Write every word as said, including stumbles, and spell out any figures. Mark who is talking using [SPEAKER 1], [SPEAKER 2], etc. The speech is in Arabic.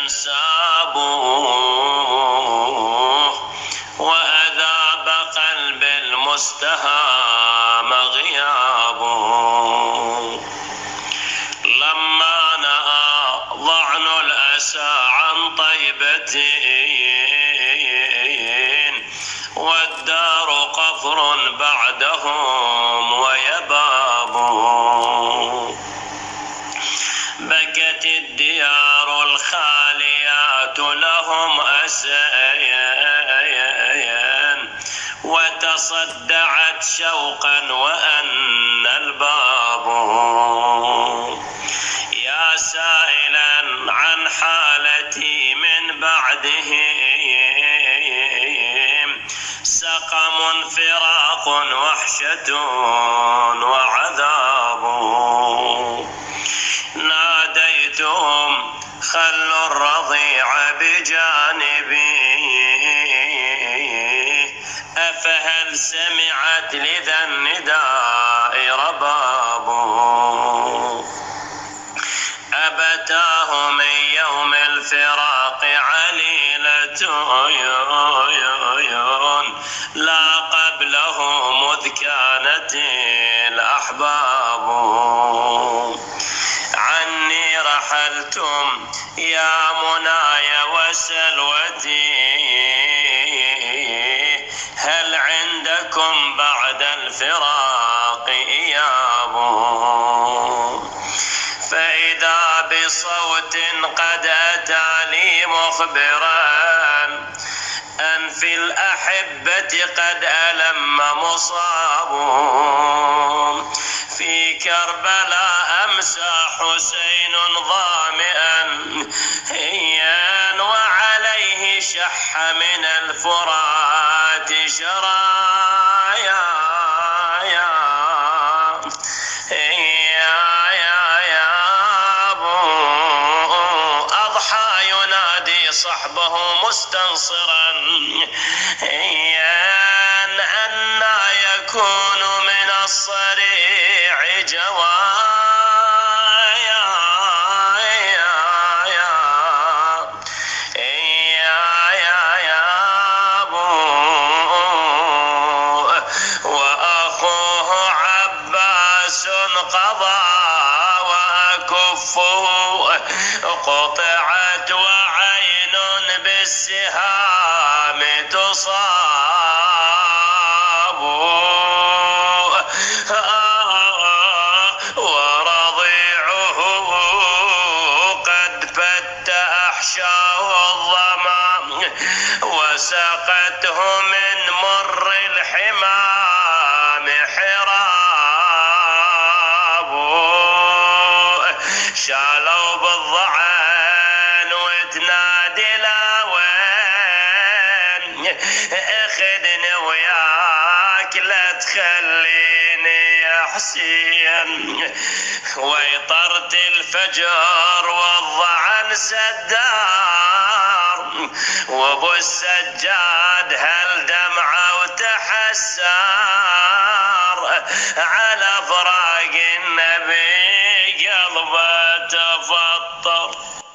[SPEAKER 1] سابوه وأذاب قلب المستهام غيابه. لما نأى ضعن الأسى عن طيبتين والدار قفر بعدهم ويباب. بكت الديار الخاليات لهم أسيان وتصدعت شوقا وأن الباب. يا سائلا عن حالتي من بعدهم سقم فراق وحشة وعذاب. ناديتهم خلوا الرضيع بجانبي أفهل سمعت لذا النداء رباب. أبتاه من يوم الفراق عليلة لا قبله مذ كانت الأحباب. عني رحلتم يا مناي وسلوتي هل عندكم بعد الفراق إياب. فإذا بصوت قد أتى لي مخبرا أن في الأحبة قد ألم مصاب. في كربلاء أمسى حسين ظامئا هيا وعليه شح من الفرات شرايا. صحبه مستنصرا أن يكون من الصريع جوايا. وأخوه عباس قضى وأكفه قطعت وعين بالسهام تصاب. ورضيعه قد فت أحشاه الظما وسقته من مر الحمام حراب. شالوا بالضعن وتنادي لا وين اخذني وياك لا تخليني يا حسين. ويطرت الفجر والضعن سدار وابو السجاد هل دمعه وتحسار على